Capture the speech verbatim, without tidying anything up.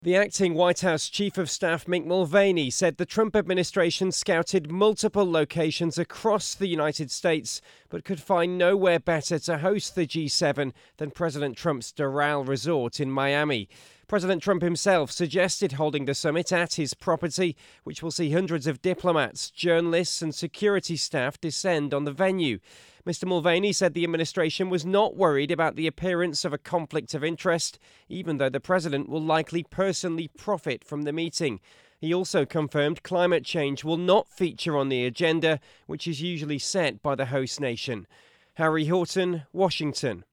The acting White House Chief of Staff Mick Mulvaney said the Trump administration scouted multiple locations across the United States, but could find nowhere better to host the G seven than President Trump's Doral Resort in Miami. President Trump himself suggested holding the summit at his property, which will see hundreds of diplomats, journalists and security staff descend on the venue. Mister Mulvaney said the administration was not worried about the appearance of a conflict of interest, even though the president will likely personally profit from the meeting. He also confirmed climate change will not feature on the agenda, which is usually set by the host nation. Harry Horton, Washington.